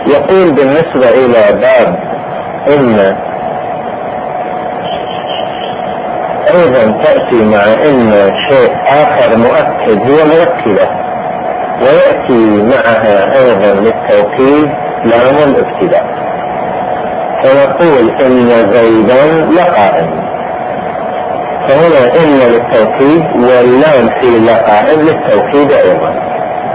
يقول بالنسبة إلى باب إن أيضا تأتي مع إن شيء آخر مؤكد هي مؤكدة، ويأتي معها أيضا للتوكيد لام الابتداء، فنقول إن زيدا لقائم، فهنا إن للتوكيد واللام في لقائم للتوكيد أيضا.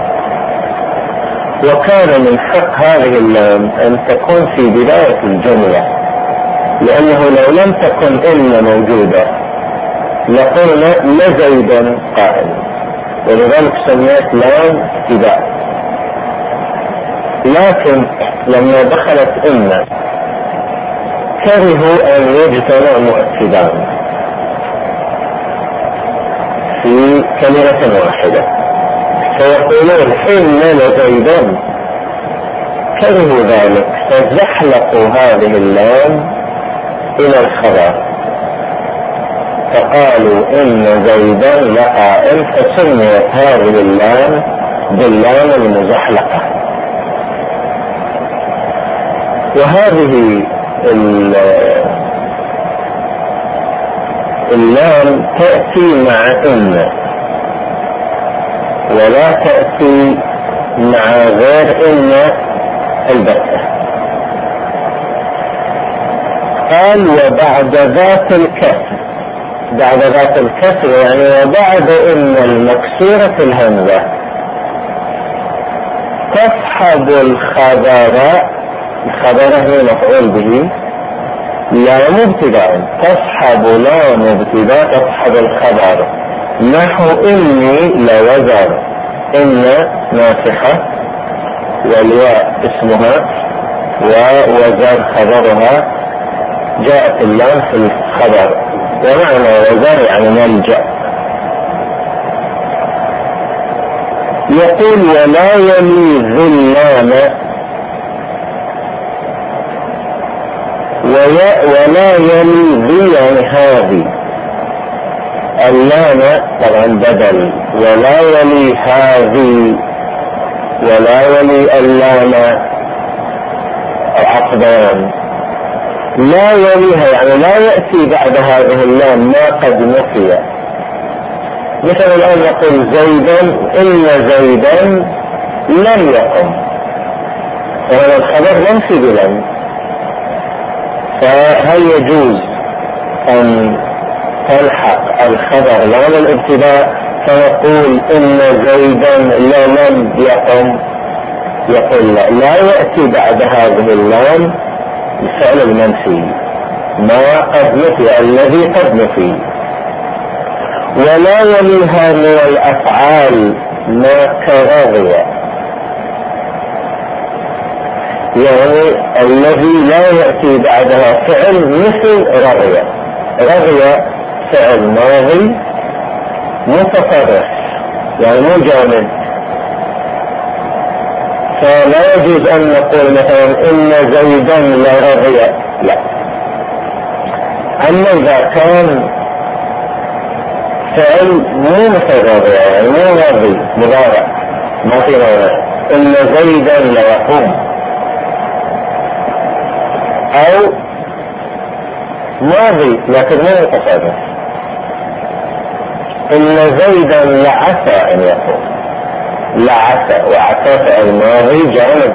وكان من حق هذه اللام أن تكون في بداية الجملة، لأنه لو لم تكن إن موجودة لقلنا لزيدا قائم، ولذلك سميت لام ابتداء. لكن لما دخلت إن كرهوا أن يجتمع مؤكدان في كلمة واحدة، فيقولون إن لزيدا، كرهوا ذلك فزحلقوا هذه اللام إلى الخبر، فقالوا إن زيدا لقائم، فسميت هذه اللام باللام المزحلقة. وهذه اللام تأتي مع إن ولا تأتي مع غير إن البتة. قال وبعد ذات الكسر، بعد ذات الكسر يعني وبعد إن المكسورة الهمزة تصحب الخبر، الخبر هي مفعول به، لام ابتداء، تصحب لام ابتداء تصحب الخبر، نحو إني لوزر، إن ناسخة والياء اسمها ووزر خبرها، جاءت اللام في الخبر، ومعنى وزر يعني ملجأ. يقول ولا يلي ذي اللام، ولا يلي ذي يعني هذه اللام طبعا بدل، ولا يلي هذه ولا يلي اللام عقدان، لا يليها يعني لا يأتي بعد هذه اللام ما قد نفي. مثل الآن نقول زيدا، إن زيدا لم يقم، وهذا الخبر منفي بلم، فهل يجوز أن تلحق الخبر لام الابتداء فنقول إن زيدا لم يقم؟ يقول لا يأتي بعد هذه اللام الفعل المنفي ما قد نفي، الذي قد نفي. ولا يليها من الأفعال ما كرضي، يعني الذي لا يأتي بعدها فعل مثل رضي. رضي فعل ماضي متصرف يعني مو جامد، فلا يجوز أن نقول مثلا إن زيدا لرضي، لا. أما إذا كان فعل مو مثل رضي يعني مو ماضي مضارع ما في معنى، إن زيدا ليقوم، أو ماضي لكن مو متصرف، إن زيدا لعسى أن يقوم، لعسى وعسى فعل ماضي جامد.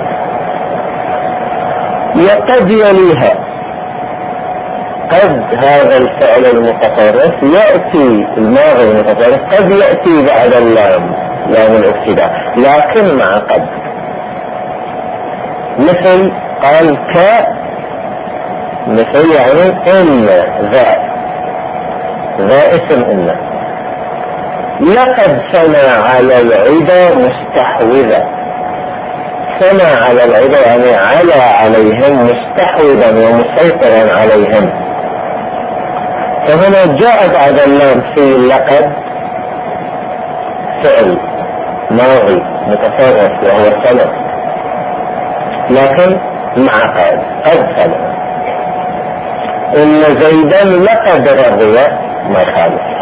وقد يليها، قد هذا الفعل المتصرف يأتي الماضي المتصرف قد يأتي بعد اللام لام الابتداء لكن مع قد، مثل قال مثل يعني إن ذا اسم إن. لقد سمع على العدا مستحوذا، سمع على العدا يعني على عليهم مستحوذا ومسيطرا عليهم، فهنا جاء بعد اللام في لقد فعل ماضي متصرف وهو سمع، لكن مع قد سمع. إن زيدا لقد رضي ما يخالف.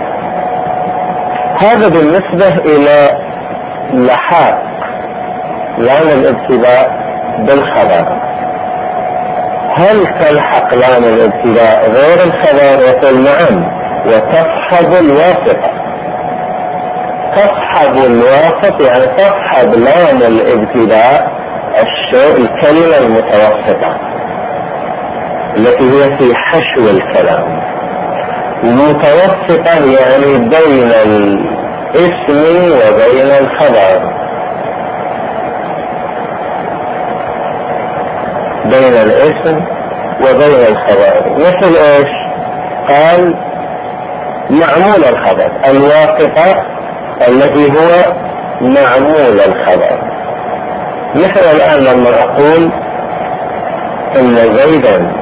هذا بالنسبة إلى لحاق لام الابتداء بالخبر، هل تلحق لام الابتداء غير الخبر؟ يقول نعم، وتصحب الواسطة. تصحب الواسط يعني تصحب لام الابتداء الكلمة المتوسطة التي هي في حشو الكلام. متوسطة يعني بين الاسم وبين الخبر، بين الاسم وبين الخبر. مثل ايش؟ قال معمول الخبر، الواسطة التي هو معمول الخبر. مثل الآن لما أقول إن زيدا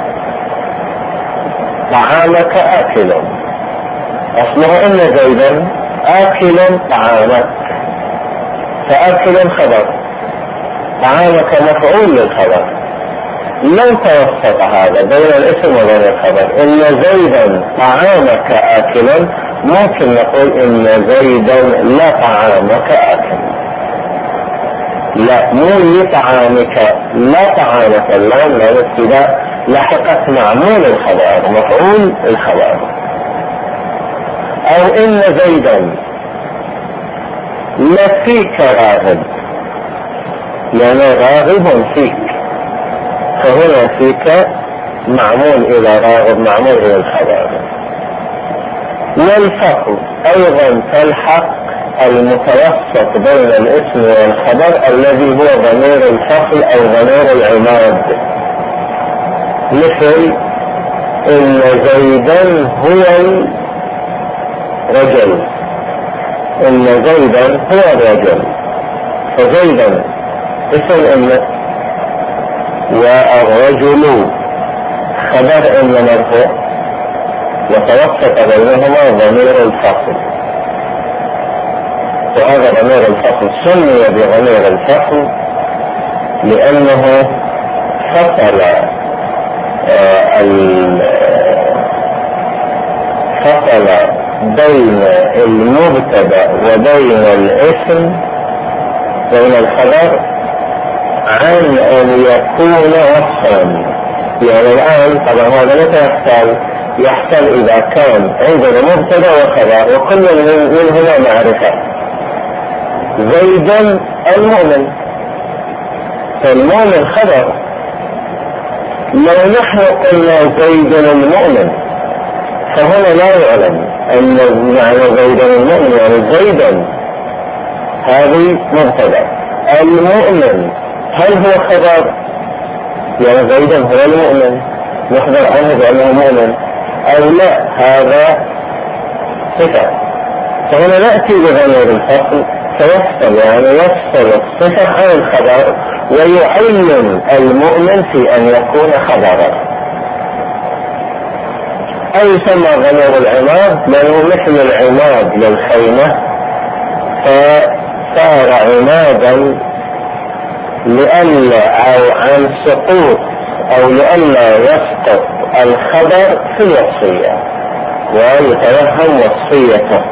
طعامك آكل، أصلها إن زيدا آكل طعامك، فآكل خبر، طعامك مفعول للخبر. لو توسط هذا بين الاسم وبين الخبر، إن زيدا طعامك آكل، ممكن نقول إن زيدا لا طعامك آكل. لا، مو لطعامك، لا طعامك، اللام الابتداء لحقت معمول الخبر، مفعول الخبر. أو إن زيدا لفيك راغب، يعني راغب فيك، فهنا فيك معمول إلى راغب، معمول إلى الخبر. والفصل أيضا تلحق المتوسط بين الاسم والخبر الذي هو ضمير الفصل أو ضمير العماد. مثل إن زيدا هو الرجل، إن زيدا هو الرجل، فزيدا اسم إن، والرجل خبر إن مرفوع، وتوسط بينهما ضمير الفصل. وهذا ضمير الفصل سمي بضمير الفصل لأنه فصل بين المبتدأ وبين الاسم، بين الخبر، عن أن يكون وصفا. يعني الآن طبعا هذا متى يحصل إذا كان عندنا مبتدأ وخبر وكل منهما معرفة. زيدا المؤمن، فالمؤمن خبر. لو نحن قلنا زيدا المؤمن فهنا لا يعلم أن معنى زيدا المؤمن يعني زيدا هذه مبتدأ، المؤمن هل هو خبر؟ يعني زيدا هو المؤمن نخبر عنه بأنه مؤمن أو لا، هذا صفة. فهنا نأتي بضمير الفصل فيفصل، يعني يفصل الصفة عن الخبر ويعين المؤمن في أن يكون خبرا. أو يسمى ضمير العماد لأنه مثل العماد للخيمة، فصار عمادا لئلا أو عن سقوط أو لئلا يسقط الخبر في الوصية ويتوهم وصيته.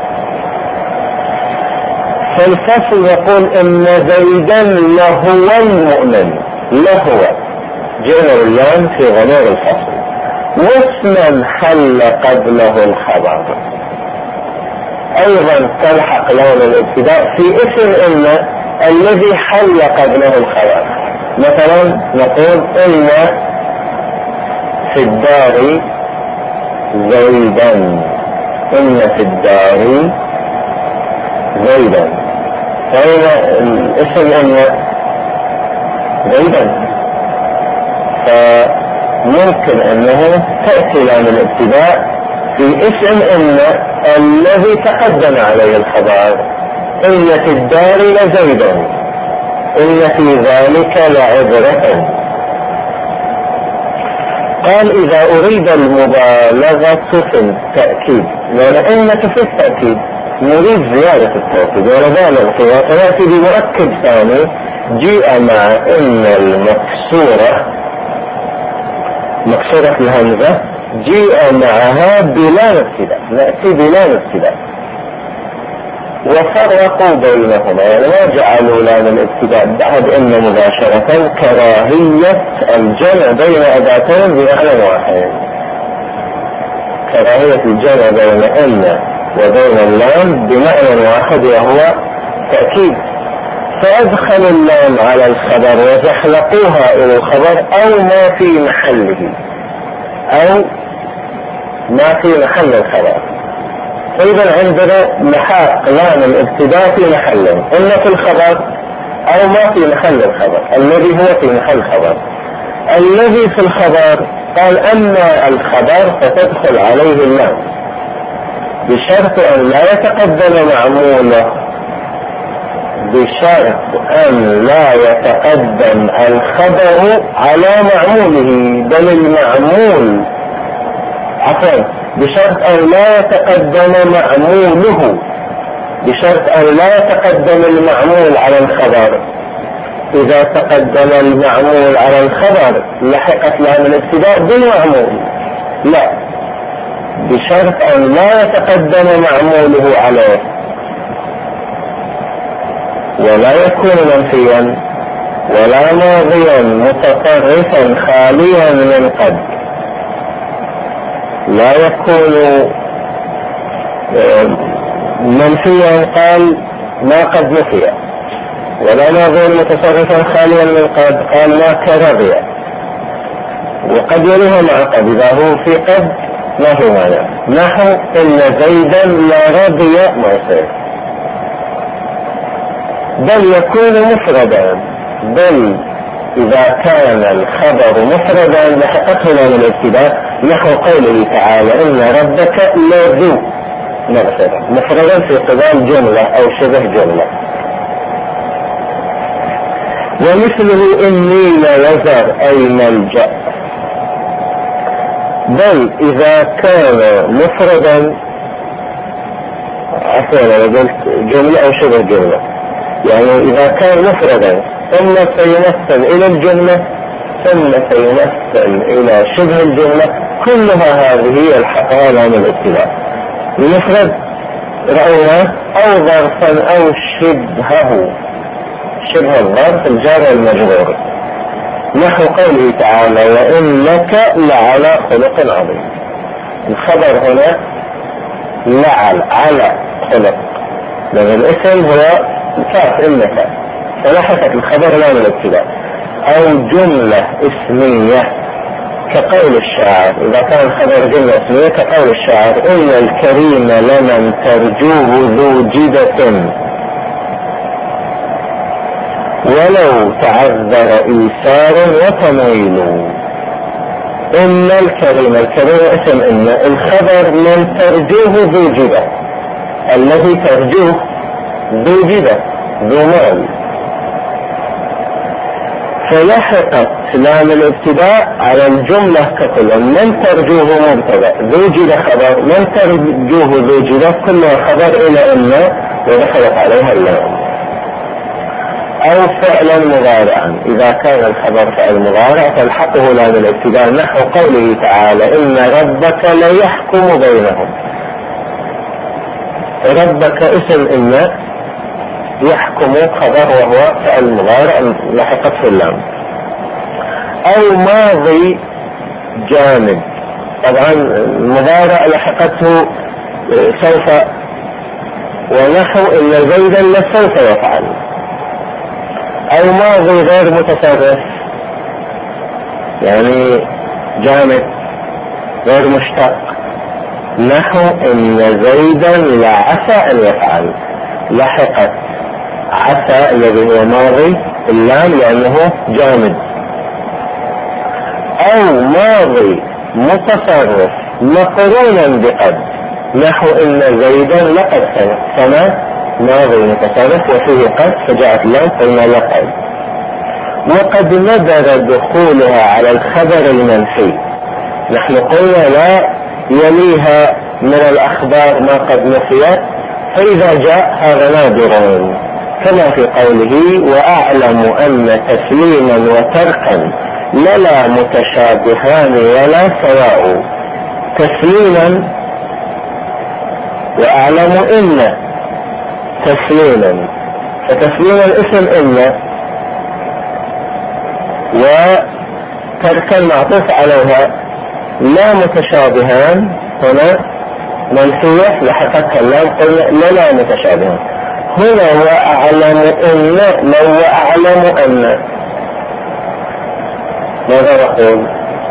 فالفصل يقول إن زيدا لهو المؤمن، لهو جئنا اللام في ضمير الفصل، واسما حل قبله الخبر. أيضا تلحق لام الابتداء في اسم إن الذي حل قبله الخبر. مثلا نقول إن في الدار زيدا، إن في الدار زيدا، فإن الاسم إن زيدا، فممكن أنه تأتي لام الابتداء في اسم إن الذي تقدم عليه الخبر، إن في الدار لزيدا، إن في ذلك لعبرة. قال إذا أريد المبالغة في التأكيد، لأن إن في التأكيد نريد زيادة التأكيد ونبالغ فيها، فيأتي بمؤكد ثاني جيء مع إن المكسورة، مكسورة الهمزة جيء معها بلا ابتداء، نأتي بلا ابتداء. وفرقوا بينهما، يعني ما جعلوا لام الابتداء بعد إن مباشرة كراهية الجمع بين أداتين بمعنى واحد، كراهية الجمع بين إن وبين اللام بمعنى واحد وهو تأكيد، فأدخلوا اللام على الخبر وزحلقوها إلى الخبر أو ما في محله، أو ما في محل الخبر. فإذا عندنا لحاق لام الابتداء في محله، إما في الخبر أو ما في محل الخبر، الذي هو في محل الخبر. الذي في الخبر قال أما الخبر فتدخل عليه اللام بشرط أن لا يتقدم معموله، بشرط أن لا يتقدم الخبر على معموله، بل المعمول بشرط أن لا يتقدم معموله، بشرط أن لا يتقدم المعمول على الخبر. إذا تقدم المعمول على الخبر لحقت لام الابتداء بالمعمول، لا، بشرط أن لا يتقدم معموله عليه، ولا يكون منفيا ولا ماضيا متطرفا خاليا من قد، لا يكون منفيا قال ما قد نفي، ولا ماضيا متصرفا خاليا من قد قال ما كرضي، وقد يليها مع قد إذا هو في قد ما في معنى، نحو إن زيدا لا رضي ما يصير، بل يكون مفردا، بل إذا كان الخبر مفردا لحقته لام الابتداء، نحو قوله تعالى إن ربك لذو مغفرة، مفردا في قبال جملة أو شبه جملة. ومثله إني لوزر أي ملجأ، بل إذا كان مفردا، عفوا أنا قلت جملة أو شبه جملة، يعني إذا كان مفردا ثم سيمثل إلى الجملة ثم سيمثل إلى شبه الجملة، كلها هذه الحقها لام الابتداء. المفرد رأينا أو ظرفا أو شبهه، شبه الظرف الجار والمجرور، نحو قوله تعالى وإنك لعلى خلق عظيم. الخبر هنا لعل على خلق، لأن الاسم هو كاف إنك، فلحقت الخبر لام الابتداء. أو جملة اسمية كقول الشاعر، إذا كان الخبر جملة اسمية كقول الشاعر إن الكريم لمن ترجوه ذو جدة ولو تعذر إيثار وتمويل. إن الكريم، الكريم اسم إن، الخبر من ترجوه ذو جدة، الذي ترجوه ذو جدة ذو مال، فلحقت لام الابتداء على الجملة ككل، من ترجوه مبتدأ، ذو جدة خبر، من ترجوه ذو جدة كلها خبر إلى إن ودخلت عليها اللام. أو فعلا مضارعا، إذا كان الخبر فعل مضارع فالحقه لام الابتداء، نحو قوله تعالى إن ربك ليحكم بينهم. ربك اسم إن، يحكم خبر وهو فعل مضارع لحقته اللام. أو ماضي جامد، طبعا المضارع لحقته سوف، ونحو إن زيدا لسوف يفعل. أو ماضي غير متصرف، يعني جامد غير مشتق، نحو إن زيدا لعسى أن يفعل، لحقت عسى الذي هو ماضي اللام لأنه جامد. أو ماضي متصرف مقرونا بقد، نحو إن زيدا لقد سنة، ماضي متصرف وفيه قد فجاءت لام قلنا لقد. وقد ندر دخولها على الخبر المنفي، نحن قلنا لا يليها من الأخبار ما قد نفيت، فإذا جاء هذا نادر، كما في قوله وأعلم أن تسليما وتركا للا متشابهان ولا سواء. تسليما وأعلم إن تسليما، فتسليم الاسم إن وترك المعطوف عليها لا متشابهان هنا منفية لحقتها اللام، قلنا لا متشابهان. هنا وأعلم إن، لو وأعلم أن ماذا نقول؟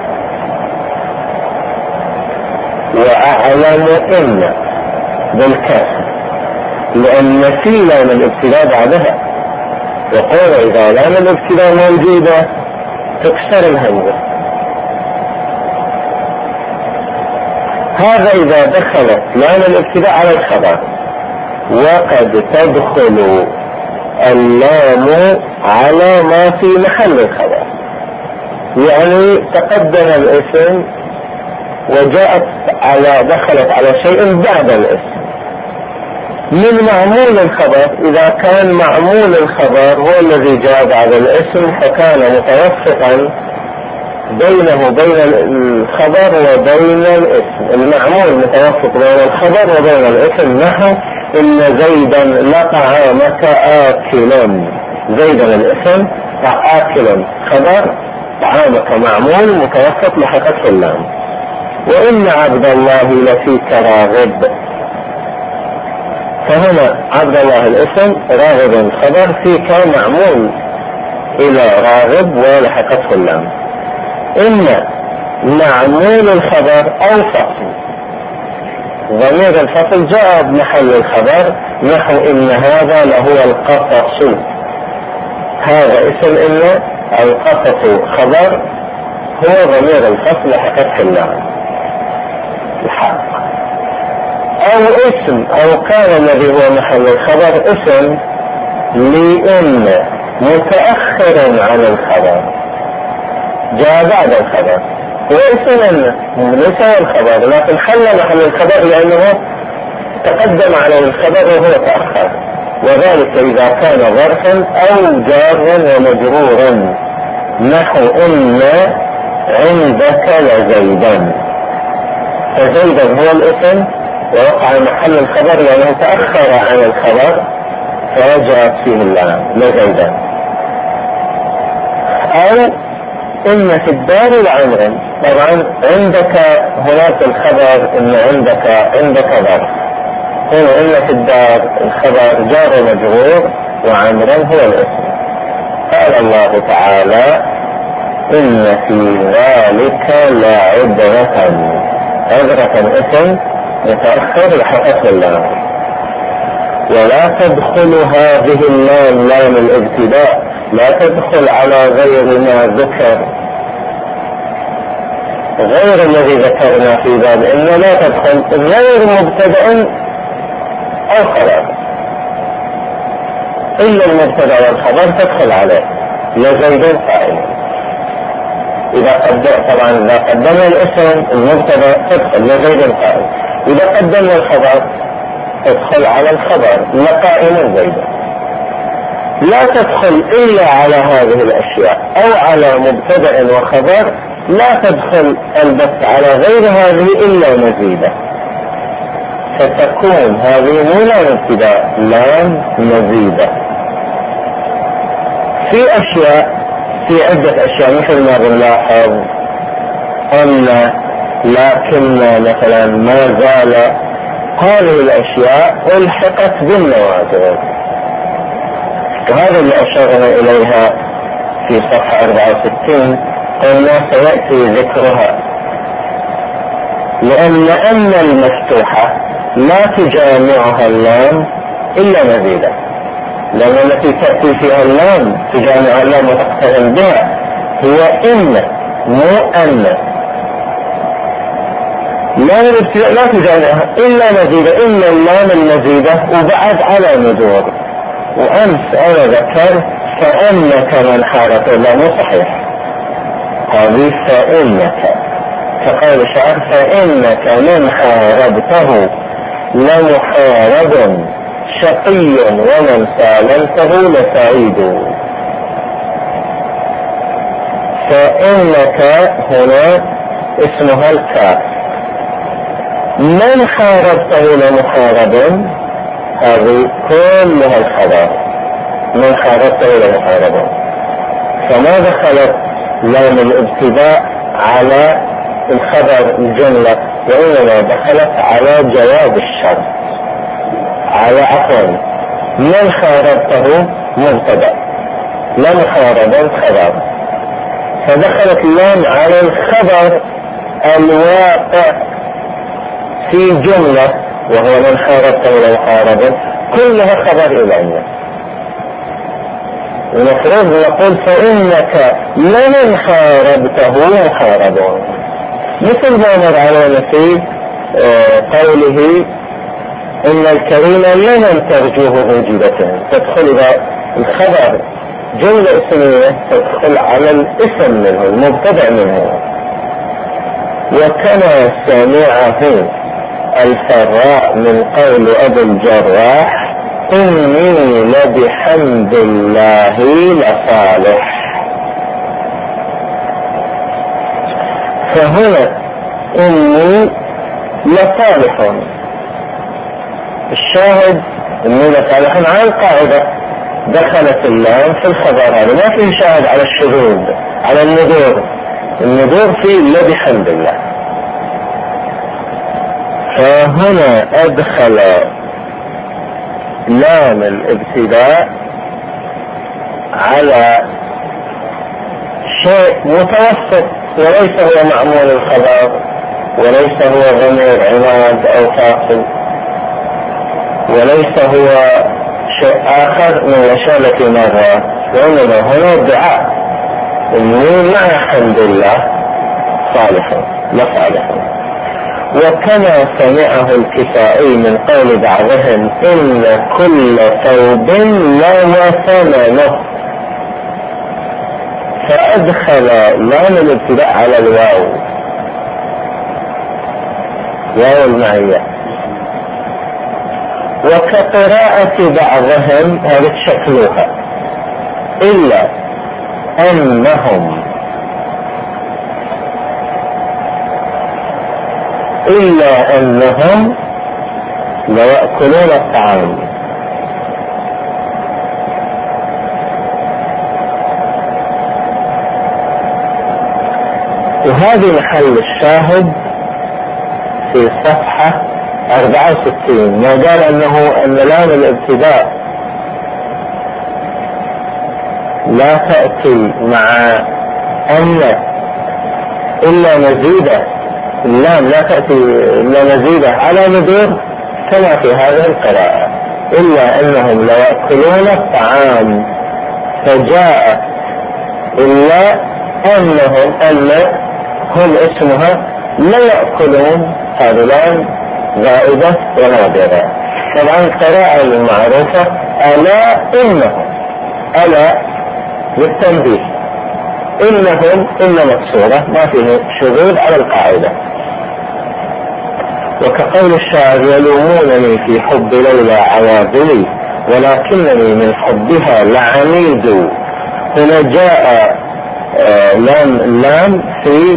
وأعلم إن بالكسر، لأن في لام الابتداء بعدها، يقول إذا لام الابتداء موجودة تكسر الهمزة. هذا إذا دخلت لام الابتداء على الخبر، وقد تدخل اللام على ما في محل الخبر، يعني تقدم الاسم وجاءت دخلت على شيء بعد الاسم من معمول الخبر. إذا كان معمول الخبر هو الذي جاء بعد الاسم فكان متوسطا بينه وبين الخبر وبين الاسم، المعمول متوسط بين الخبر وبين الاسم، نحو إن زيدا لطعامك آكلا، زيدا الاسم آكلا خبر، طعامك معمول متوسط لحقته اللام. وإن عبد الله لفيك راغب، فهنا عبد الله الاسم، راغب خبر، فيك معمول إلى راغب ولحقته اللام. إن معمول الخبر أو فصل، ضمير الفصل جاء بمحل الخبر، نحو إن هذا لهو القصص، هذا اسم إن القصص خبر، هو ضمير الفصل حقته اللام الحق. أو اسم، أو كان الذي هو محل الخبر اسم لإن متأخر عن الخبر، جاء بعد الخبر، واسم إن ليس الخبر لكن حل محل الخبر لأنه تقدم على الخبر وهو تأخر، وذلك إذا كان ظرفا أو جارا ومجرورا، نحو إن عندك لزيدا، فزيدا هو الاسم ووقع محل الخبر لأنه تأخر عن الخبر فجاءت فيه اللام لزيدا. أو إن في الدار العمر، طبعا عندك هناك الخبر إن عندك ظرف، هنا إن في الدار الخبر جار مجرور وعمرا هو الاسم. قال الله تعالى إن في ذلك لعبرة، عبرة اسم متأخر لحقته اللام. ولا تدخل هذه اللام لام الابتداء، لا تدخل على غير ما ذكر، غير الذي ذكرنا في باب إن، لا تدخل غير مبتدأ أو خبر، إلا المبتدأ والخبر تدخل عليه، لزيد قائم. إذا قدمنا الاسم المبتدأ تدخل لزيد قائم، إذا قدمنا الخبر تدخل على الخبر لقائم زيد. لا تدخل إلا على هذه الأشياء، أو على مبتدأ وخبر، لا تدخل البت على غير هذه إلا مزيدة، فتكون هذه مو لام ابتداء، لام مزيدة. في أشياء، في عدة أشياء مثل ما بنلاحظ أن، لكن مثلا ما زال، هذه الأشياء ألحقت بالنوازل، وهذا اللي أشرنا إليها في صفحة 64، قلنا سيأتي ذكرها، لأن المفتوحة لا تجامعها اللام إلا مزيدة، لأن التي تأتي فيها اللام تجامع اللام وتقترن بها هي إن، مو أن. لام الابتداء لا تجامعها إلا مزيدة، إن اللام المزيدة وبعد على مدور. وأمس أنا ذكرت فإنك من حارته، لا مو صحيح، هذه فإنك كقول الشاعر فإنك من حاربته لمحارب شقي ومن سالمته لسعيد. فإنك هنا اسمها الكاف، من حاربته لمحارب، هذه كلها الخبر من خارجته إلى مخاربه، فما دخلت لام الابتداء على الخبر الجملة، وإنما دخلت على جواب الشرط، على عفوا من خاربته مبتدأ لم خاربا خبر، فدخلت اللام على الخبر الواقع في جملة وهو من خاربته إلى مخاربه، كلها خبر إلى المفروض نقول فإنك لمن خاربته مخارب، مثل ما مر علينا في قوله إن الكريم لمن ترجوه موجبته، تدخل إلى الخبر جملة اسمية تدخل على الاسم منه المبتدأ منه. وكما سمعه الفراء من قول أبي الجراح إني لبحمد الله لصالح، فهنا إني لصالح، الشاهد إني لصالح على القاعدة، دخلت اللام في الخبر، هذا ما فيه شاهد على الشذوذ على النذور فيه لبحمد الله. فهنا أدخل لام الابتداء على شيء متوسط، وليس هو معمول الخبر، وليس هو ضمير عناد أو فاصل، وليس هو شيء آخر من الأشياء التي مرت، وإنما هنا دعاء إني مع حمد الله صالح لصالح. وكما سمعه الكسائي من قول بعضهم إن كل ثوب له ثمنه، فأدخل لام الابتداء على الواو، واو المعية. وكقراءة بعضهم هذا شكلها إلا أنهم ليأكلون الطعام، وهذه محل الشاهد في صفحة 64، ما قال أن لام الابتداء لا تأتي مع أن إلا مزيدة، اللام لا تأتي إلا مزيدة على نذور كما في هذه القراءة، إلا أنهم ليأكلون الطعام، فجاء إلا أنهم هم اسمها لا يأكلون، هذا لام زائدة ونادرة. طبعا القراءة المعروفة ألا إنهم، ألا للتنبيه، إنهم إلا مكسورة ما فيه شذوذ على القاعدة. وكقول الشاعر يلومونني في حب ليلى عواذلي ولكنني من حبها لعنيد، هنا جاء لام في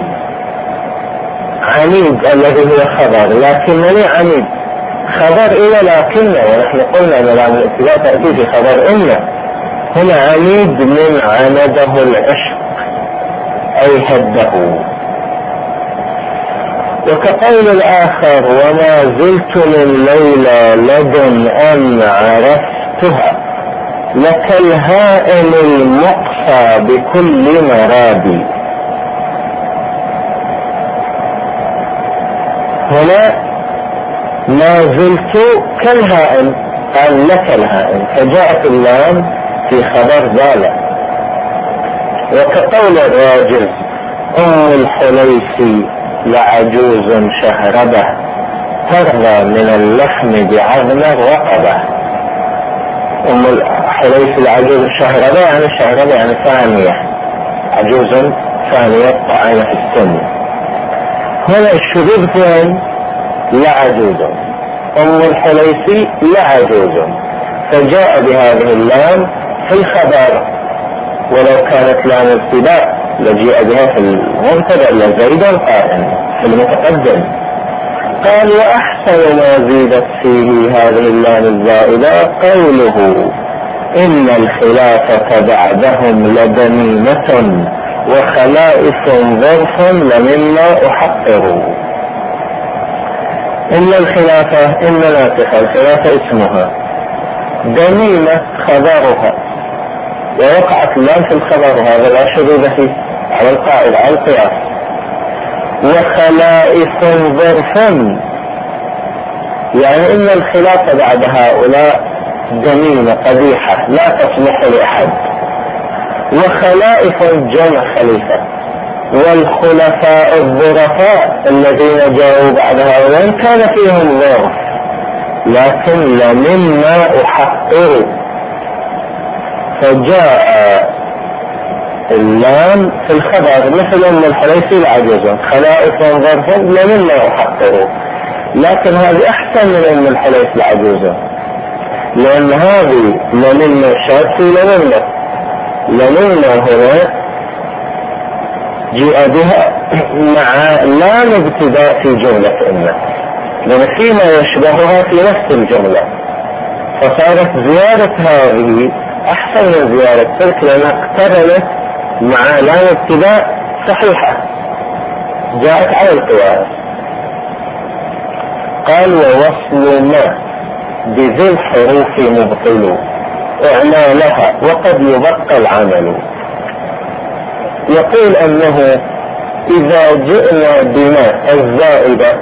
عنيد الذي هو خبر، لكنني عنيد خبر إلى لكن، ونحن قلنا أن لام الابتداء تأتي في خبر إن، هنا عنيد من عنده العشق أي هده. وكقول الآخر وما زلت من ليلى لدن أن عرفتها لك الهائم المقصى بكل مرابي، هنا ما زلت كالهائم قال لك الهائم، فجاءت اللام في خبر ذلك. وكقول الراجل الحليسي لعجوز شهربة ترضى من اللحم بعظم الرقبة، الحليسي العجوز الشهربة يعني الشهربة يعني ثانية، عجوز ثانية طعينة في السن. هنا الشذوذ فين؟ لعجوز، الحليسي لعجوز، فجاء بهذه اللام في الخبر، ولو كانت لام ابتداء لجيء بها في المبتدأ لزيدا قائم في المتقدم، قال وأحسن ما زيدت فيه هذه اللام الزائدة قوله إن الخلافة بعدهم لدميمة وخلائف ظرف لمما أحقر. إن الخلافة إن ناسخة الخلافة اسمها، دميمة خبرها، ووقعت اللام في الخبر، هذا لا شذوذ فيه على القاعدة على القياس. وخلائف ظرف يعني إن الخلافة بعد هؤلاء دميمة قبيحة لا تصلح لأحد. وخلائف جمع خليفة، والخلفاء الظرفاء الذين جاءوا بعد هؤلاء كان فيهم ظرف، لكن لمما أحقر، فجاء اللام في الخبر مثل أن الحليفي العجوز خلائف ظرف لمما أحقر، لكن هذه أحسن من أن الحليف العجوز، لأن هذه لمما شاكي لمما هنا جاء بها مع لام ابتداء في جملة إنه، لأن فيما يشبهها في نفس الجملة، فصارت زيارة هذه أحسن من زيارة تلك لأنها اقترنت مع لام ابتداء صحيحة جاءت على القياس. قال ووصل ما بذي الحروف مبطل إعمالها وقد يبقى العمل. يقول أنه إذا جئنا بما الزائدة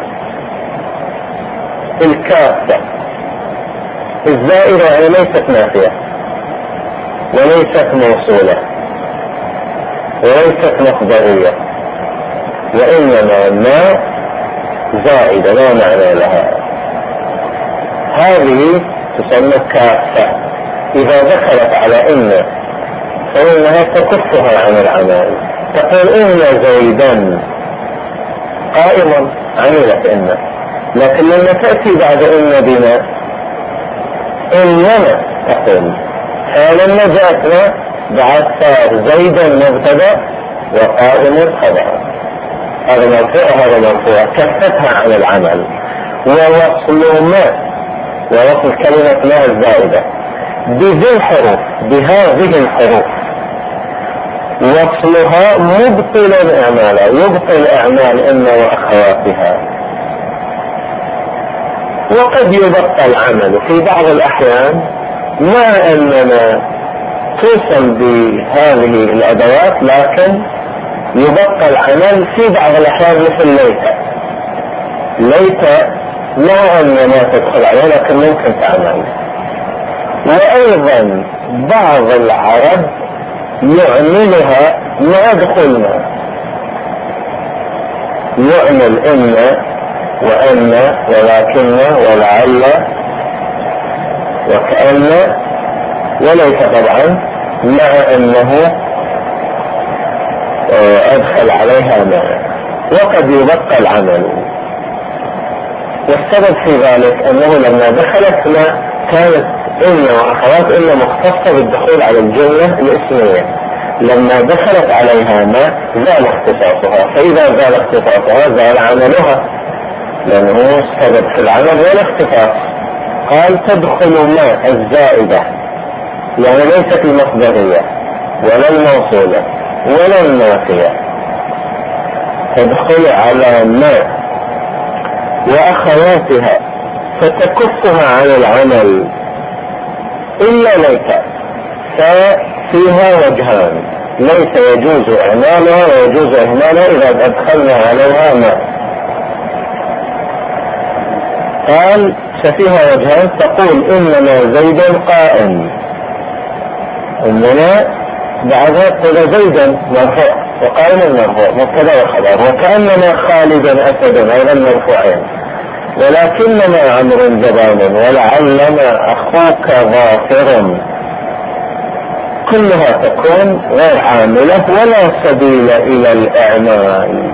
الكافة، الزائدة يعني ليست نافية وليست موصولة وليست مصدرية، وإنما ما زائدة لا معنى لها، هذه تسمى كافة. إذا دخلت على إن فإنها تكفها عن العمل، تقول إن زيدا قائما عملت إن، لكن لما تأتي بعد إن بما إنما تقول، فلما جاءتنا بعد صار زيدا مبتدأ وقائم خبر، هذا مرفوع هذا مرفوع، كفتها عن العمل. ووصل ما، ووصل كلمة ما الزائدة بذي الحروف بهذه الحروف، وصلها مبطل اعمالها، يبطل اعمال ان واخواتها. وقد يبقى العمل في بعض الاحيان مع اننا توصل بهذه الادوات، لكن يبقى العمل في بعض الاحيان مثل ليت مع ان ما تدخل عليه لكن ممكن تعمل. وايضا بعض العرب يعملها مع دخولنا، يعمل ان وان ولكن ولعل وكأن وليس طبعا، مع انه ادخل عليها ما، وقد يبقى العمل. والسبب في ذلك انه لما دخلت ما كانت إن وأخوات إن مختصة بالدخول على الجملة الاسمية، لما دخلت عليها ما زال اختصاصها، فإذا زال اختصاصها زال عملها، لأنه السبب في العمل والاختصاص. قال تدخل ما الزائدة، يعني ليست المصدرية ولا الموصولة ولا النافية، تدخل على ما وأخواتها فتكفها عن العمل إلا ليت، ففيها وجهان، ليس يجوز إعمالها ويجوز إهمالها إذا أدخلنا عليها ما. قال ففيها وجهان، تقول إنما زيدا قائم، إنما بعدها تقول زيدا مرفوع وقائم مرفوع مبتدأ وخبر، وكأنما خالدا أسدا أيضا مرفوعين، ولكنما عمرو جبان ولعلما أخوك ظافر، كلها تكون غير عاملة ولا سبيل إلى الإعمال،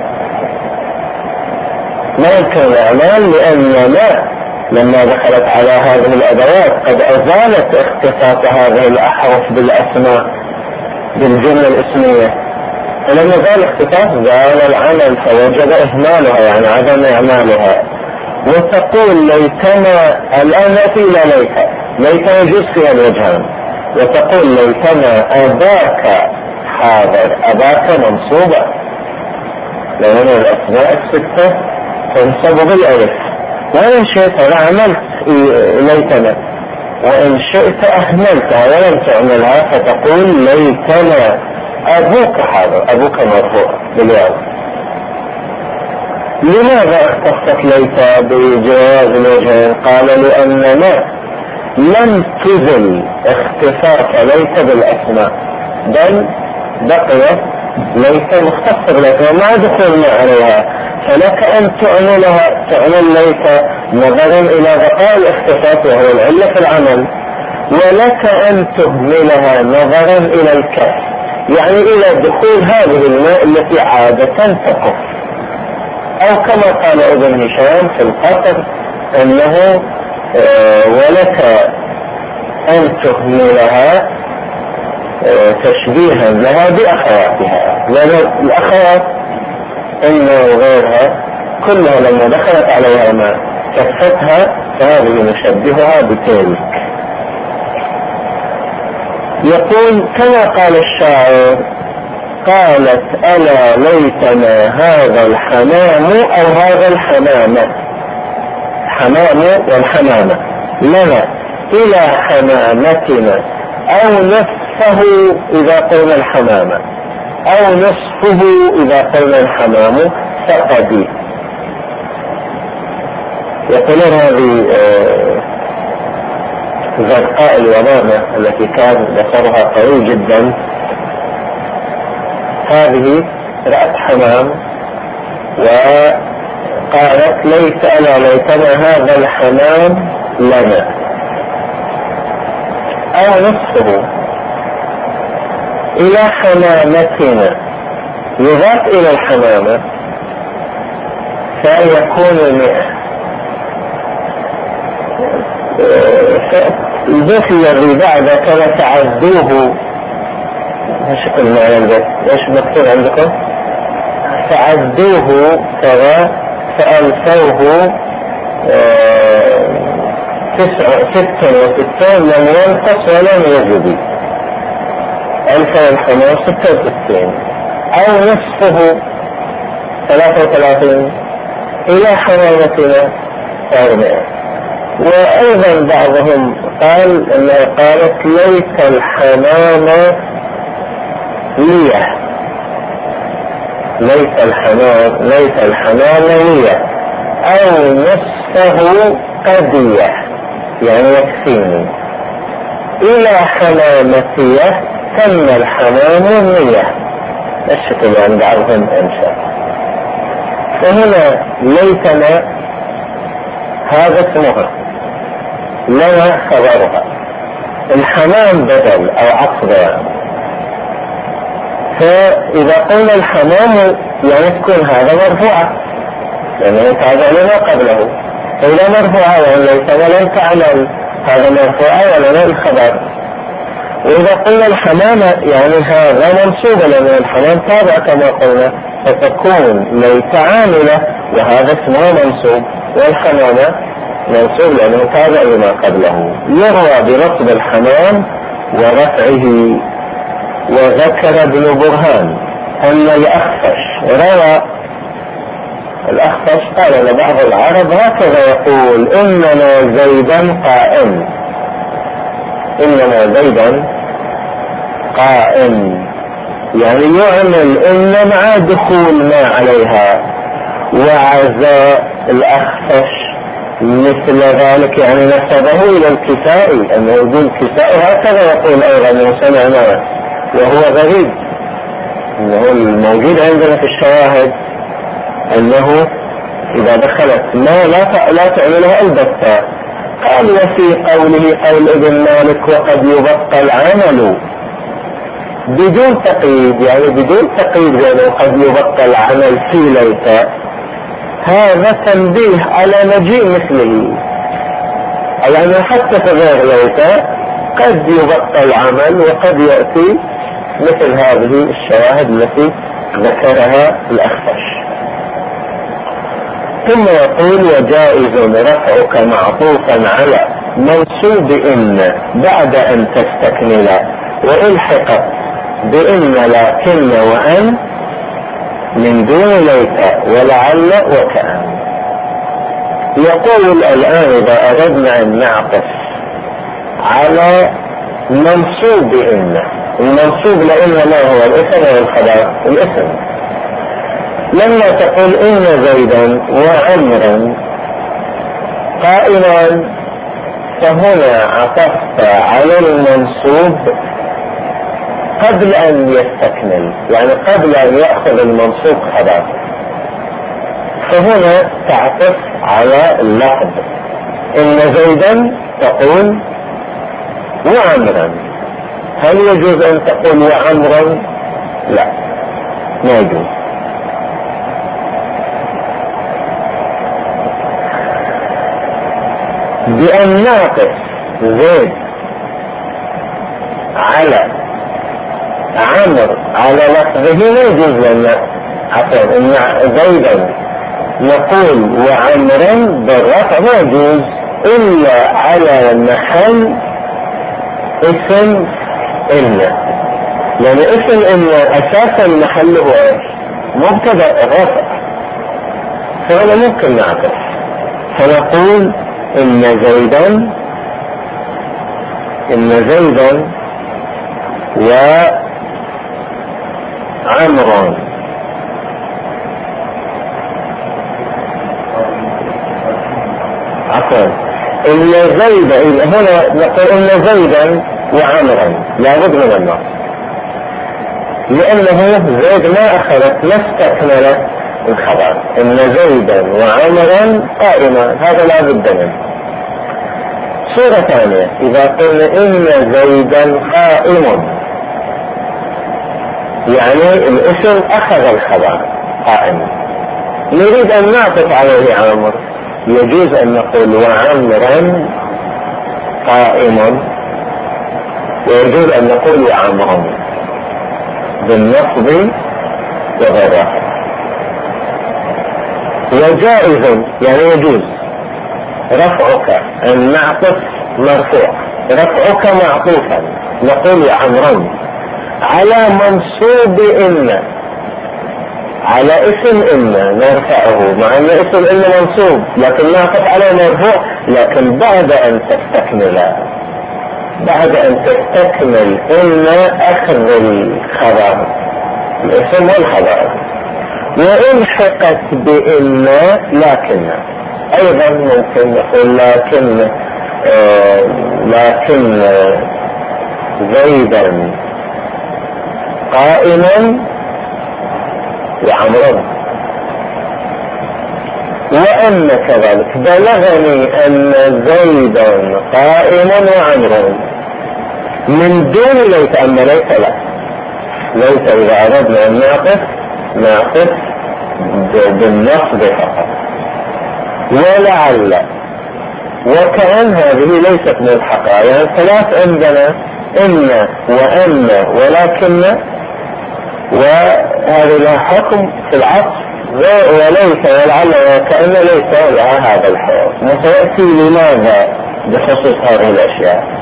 ما يمكن الإعمال، لأن ما لما دخلت على هذه الأدوات قد أزالت اختصاص هذه الأحرف بالأسماء بالجملة الاسمية، فلما زال اختصاص زال العمل فوجب إهمالها يعني عدم إعمالها. وتقول ليتنا. الآن نأتي إلى ليت يجوز فيها الوجهان. وتقول ليتنا أباك حاضر. أباك منصوبة لأن الأسماء الستة تنصب بالألف. وإن شئت عملت ليتنا، وإن شئت أهملتها ولم تعملها فتقول ليتنا أبوك حاضر. أبوك مرفوع بالياء. لماذا اختصت ليت بجواز الوجهين؟ قال لأننا لم تزل اختصاص ليت بالأسماء، بل بقي ليت مختص بالأسماء مع دخولنا عليها. فلك أن تعمل ليت نظرا إلى بقاء الاختصاص وهو العلة في العمل، ولك أن تهملها نظرا إلى الكف، يعني إلى دخول هذه الماء التي عادة تقف. أو كما قال ابن هشام في القصر أنه ولك أن تهملها تشبيها لها بأخواتها، لأن الأخوات إنه وغيرها كلها لما دخلت عليها ما كفتها فهذه نشبهها بتلك. يقول كما قال الشاعر: قالت ألا ليتنا هذا الحمام أو هذا الحمامة. حمام والحمامة لنا إلى حمامتنا، أو نصفه إذا قلنا الحمامة، أو نصفه إذا قلنا الحمام فقدي. يقولون هذه زرقاء اليمامة التي كان بصرها قوي جدا، هذه رأت حمام وقالت ليتنا هذا الحمام لنا، أو نصفه إلى حمامتنا يضاف إلى الحمامة فيكون 100. البيت الذي بعد كما تعدوه ايش قلنا عن البيت؟ ايش مكتوب عندكم؟ تعدوه كذا فألفوه 66 لم ينقص ولم يزد. 1566 أو نصفه 33 إلى حمامتنا 400. وأيضا بعضهم قال أنها قالت ليت الحمام ليه، ليت الحمام ليه، أو نصفه قديه يعني يكفيني، إلى حمامتيه تم الحمام 100. الشكل عند بعضهم أنشأ. فهنا ليتنا هذا اسمها، لنا خبرها، الحمام بدل أو عقب. فإذا قلنا الحمام يعني تكون هذا مرفوعة لأنه يتابع لما قبله، فإذا مرفوعة يعني ليس ولن تعمل هذا مرفوعة ولنا الخبر. وإذا قلنا الحمامة يعني هذا منصوب لأن الحمام تابع كما قلنا، فتكون ليت عاملة وهذا اسمه منصوب، والحمامة منصوب لأنه تابع لما قبله. يروى بنصب الحمام ورفعه. وذكر ابن برهان أن الأخفش روى، الأخفش قال لبعض العرب هكذا يقول: إننا زيدا قائم، إننا زيدا قائم، يعني يعمل إن مع دخول ما عليها. وعزاء الأخفش مثل ذلك يعني نسبه إلى الكسائي، أنه يقول الكسائي هكذا يقول أيضا وسمعناه، وهو غريب انه الموجود عندنا في الشواهد انه اذا دخلت ما لا تعملها البتة. قال: وفي قوله قول ابن مالك وقد يبقى العمل بدون تقييد، يعني بدون تقييد يعني قد يبقى العمل في ليت، هذا تنبيه على مجيء مثله، يعني حتى في غير ليت قد يبقى العمل وقد يأتي مثل هذه الشواهد التي ذكرها الأخفش. ثم يقول وجائز رفعك معطوفا على منصوب إن بعد أن تستكمل وإلحقت بإن لكن وأن من دون ليت ولعل وكأن. يقول الآن إذا أردنا أن نعطف على منصوب إن، المنصوب لإن ما هو الاسم أو الخبر؟ الاسم. لما تقول إن زيدا وعمرا قائمان، فهنا عطفت على المنصوب قبل أن يستكمل، يعني قبل أن يأخذ المنصوب خبر، فهنا تعطف على اللفظ. إن زيدا تقول وعمرا. هل يجوز أن تقول وعمرا؟ لا، ما يجوز. بأن نعطف زيد على عمر على لفظه لا يجوز لنا عفوا إن زيدا نقول وعمرا بالرفع ما يجوز إلا على محل اسم إن، لأن اسم إن أساسا محله إيش؟ مبتدأ رفع، فهنا ممكن نعطف فنقول إن زيدا وعمران. عفوا إن زيدا، هنا نقول إن زيدا وعمرا لابد من النص، لأنه زيد ما أخذت ما استكملت الخبر. إن زيدا وعمرا قائما، هذا لا بد منه. صورة ثانية إذا قلنا إن زيدا قائم، يعني الاسم أخذ الخبر قائم، نريد أن نعطف عليه عمر، يجوز أن نقول وعمرا قائم، ويجوز أن نقول وعمرا بالنصب وغيره. وجائز يعني يجوز رفعك أن نعطف مرفوع، رفعك معطوفا نقول عمرا على منصوب إن، على اسم إن نرفعه، مع أن اسم إن منصوب لكن نعطف على مرفوع، لكن بعد أن تستكمل إن أخذ الخبر الاسم والخبر، وإلحقت بإن لكن، أيضا ممكن نقول لكن زيدا قائما وعمرا، وأن كذلك بلغني أن زيدا قائما وعمرا من دون ليت، أن ليت لا، ليت إذا أردنا أن نعطف بالنصب فقط. ولعل وكأن هذه ليست ملحقة، يعني ثلاث عندنا إن وأن ولكن، وهذه لها حكم في العطف، وليس ولعل وكأن ليس لها هذا الحكم. وسيأتي لماذا بخصوص هذه الأشياء.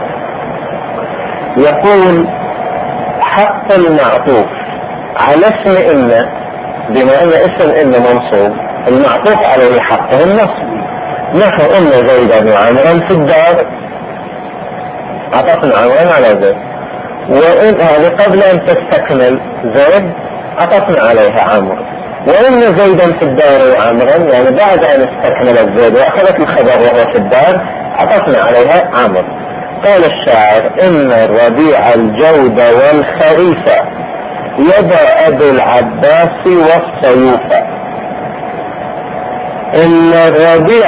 يقول حق المعطوف على اسم إن، بما أن اسم إن منصوب المعطوف عليه حقه النصب، نحو إن زيدا وعمرا في الدار، عطفنا عمرا على زيد، وإن هذه قبل أن تستكمل زيد عطفنا عليها عمر، وإن زيدا في الدار وعمرا يعني بعد أن استكملت زيد وأخذت الخبر وهو في الدار عطفنا عليها عمر. قال الشاعر إن الربيع الجود والخريف يدا أبي العباس والسيوف. إن الربيع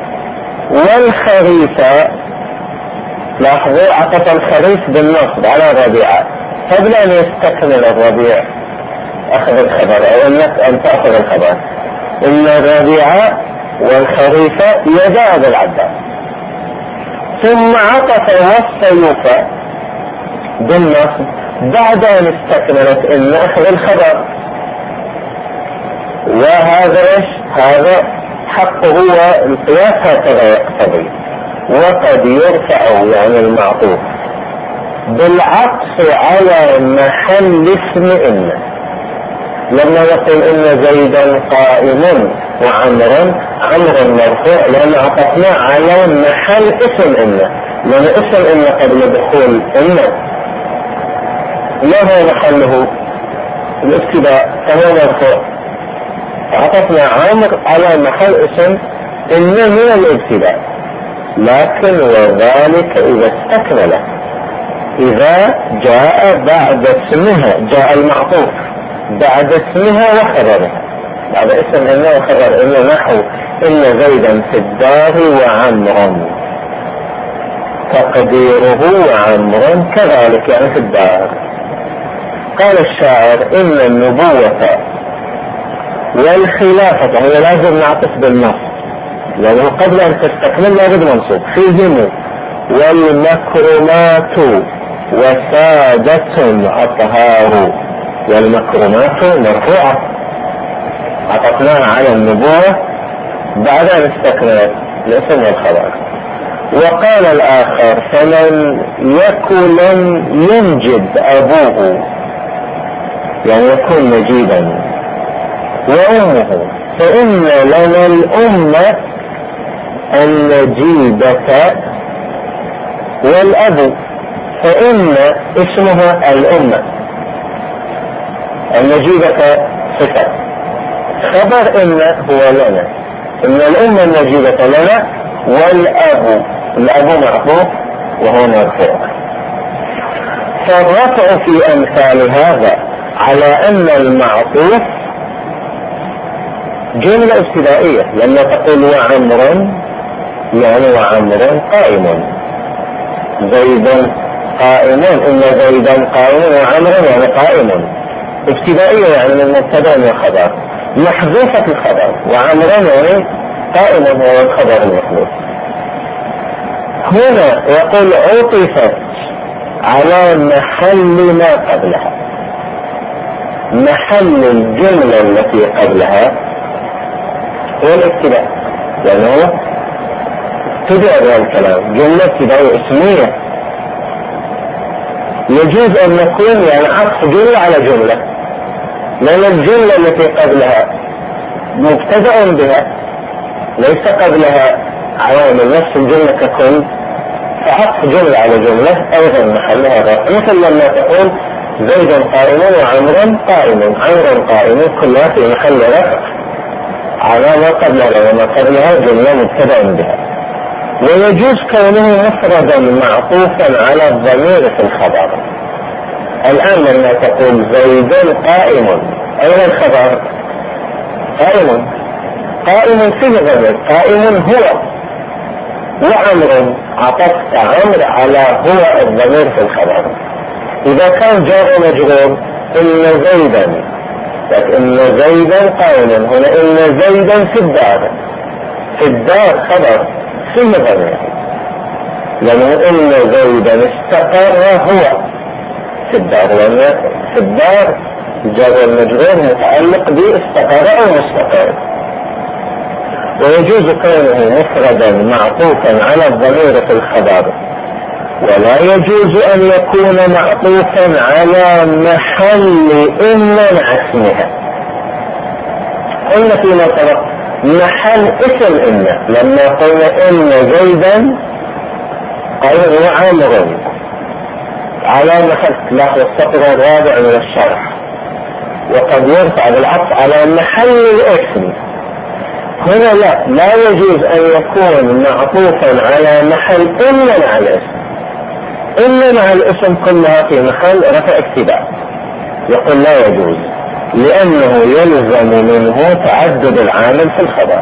والخريف، لاحظوا عطف الخريف بالنصب على الربيع قبل أن يستكمل الربيع أخذ الخبر أو أن تأخذ الخبر. إن الربيع والخريف يدا أبي العباس، ثم عطف والسيوف بالنصب بعد أن استكملت إن أخذ الخبر. وهذا إيش؟ هذا حقه هو القياس هكذا يقتضي. وقد يرفع يعني المعطوف بالعطف على محل اسم إن. لما نقول إن زيدا قائم وعمرا، عمرا مرفوع لأن عطفنا على محل اسم إن، لأن اسم إن قبل دخول إن ما هو محله؟ الابتداء، فهو مرفوع. عطفنا عمر على محل اسم إن من الابتداء، لكن وذلك إذا استكمل، إذا جاء بعد اسمها، جاء المعطوف بعد اسمها وخبرها، بعد اسم إن وخبر إن، نحو إن زيدا في الدار وعمرا، تقديره وعمرا كذلك يعني في الدار. قال الشاعر إن النبوة والخلافة، هي لازم نعطف بالنص لأنه قبل أن تستكمل لابد منصوب، فيهم والمكرمات وسادة أطهار، والمكرمات مرفوعة عطفناها على النبوة بعد أن استكملت الاسم والخبر. وقال الآخر فمن يكن لم ينجب أبوه، يعني يكون نجيبا، وأمه، فإن لنا الأمة النجيبة، والأب فإن اسمها الأمة، النجيبة صفة، خبر إن هو لنا، إن الأمة النجيبة لنا، والأب، الأب معطوف وهو مرفوع. فالرفع في أمثال هذا على أن المعطوف جملة ابتدائية، لما تقول وعمرا يعني وعمرا قائم، زيدا قائم، إن زيدا قائم وعمرا يعني قائم، ابتدائية يعني من مبتدأ وخبر، محذوفة الخبر، وعمرا يعني قائم هو الخبر المحذوف. هنا يقول عطفت على محل ما قبلها، محل الجملة التي قبلها هو الابتداء، لأنه ابتدأ بها الكلام، جملة ابتدائية اسمية، يجوز أن يكون يعني عطف جملة على جملة، لأن الجملة التي قبلها مبتدأ بها ليس قبلها عوامل، نفس الجملة ككل، فعطف جملة على جملة أيضا محلها رفع، مثل لما تقول زيدا قائم وعمرا قائم، عمرا قائم كلها في محل رفع على ما قبلها، وما قبلها جملة مبتدأ بها. ويجوز كونه مفردا معطوفا على الضمير في الخبر. الآن لما تقول زيدا قائم، أين الخبر؟ قائم، قائم فيه ضمير، قائم هو، وعمر عطفت عمر على هو الضمير في الخبر. إذا كان جار مجرور إن زيدا، إن زيدا قائم، هنا إن زيدا في الدار، في الدار خبر فيه ضمير، لأنه إن زيدا استقر هو في الدار، لأن في الدار جار المجرور متعلق باستقر أو مستقر. ويجوز كونه مفردا معطوفا على الضمير في الخبر، ولا يجوز أن يكون معطوفا على محل إن مع اسمها. قلنا فيما سبق محل اسم إن، لما قلنا إن زيدا قال وعمر على محل، لاحظ السطر الرابع من الشرح، وقد يرفع بالعطف على محل الاسم. هنا لا يجوز أن يكون معطوفا على محل إن مع الاسم، إن مع الاسم كلها في محل رفع ابتداء، يقول لا يجوز، لأنه يلزم منه تعدد العامل في الخبر.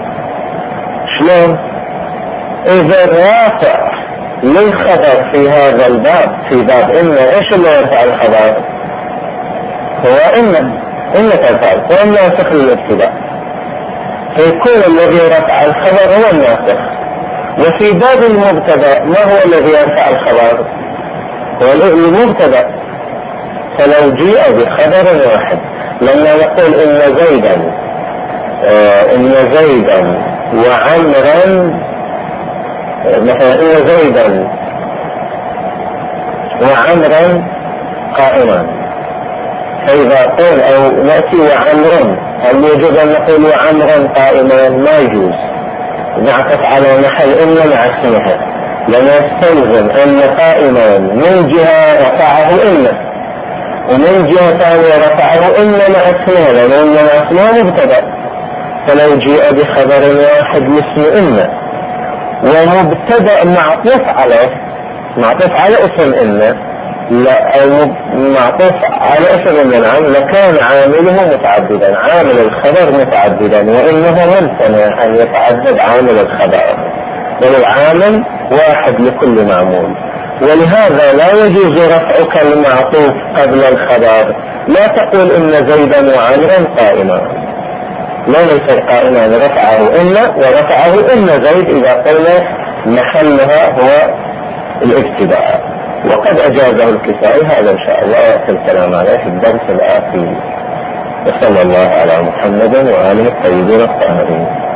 شلون؟ إذا الرافع للخبر في هذا الباب، في باب إن، إيش اللي يرفع الخبر؟ هو إن ترفع، وإن ناسخ للابتداء، فيكون الذي رفع الخبر هو الناسخ. وفي باب المبتدأ ما هو الذي يرفع الخبر؟ هو المبتدأ. فلو جيء بخبر واحد، لما نقول إن زيدا إن زيدا وعمرا، مثلا إن زيدا وعمرا قائما، فإذا قول أو نأتي وعمرا، هل يجب أن نقول وعمرا قائما؟ ما يجوز، نعطف على محل إن مع اسمها، لما يستلزم أن قائما من جهة رفعه إن، ومن جهة ثانية رفعه إن مع اسمها، لأن إن مع اسمها مبتدأ، فلو جاء بخبر واحد مثل إن ومبتدأ معطوف على اسم إن، لا أو معطوف على اسم النعم، لكان عامله متعددا، عامل الخبر متعددا، وإنه ممتنع أن يتعدد عامل الخبر، بل العامل واحد لكل معمول. ولهذا لا يجوز رفعك المعطوف قبل الخبر، لا تقول إن زيدا وعمرا قائما، لا ليس قائما، رفعه إن ورفعه إن زيد إذا قلنا محلها هو الابتداء، وقد أجازه الكسائي، هذا إن شاء الله في الكلام عليه في الدرس الآتي. وصلى الله على محمد وآله الطيبين الطاهرين.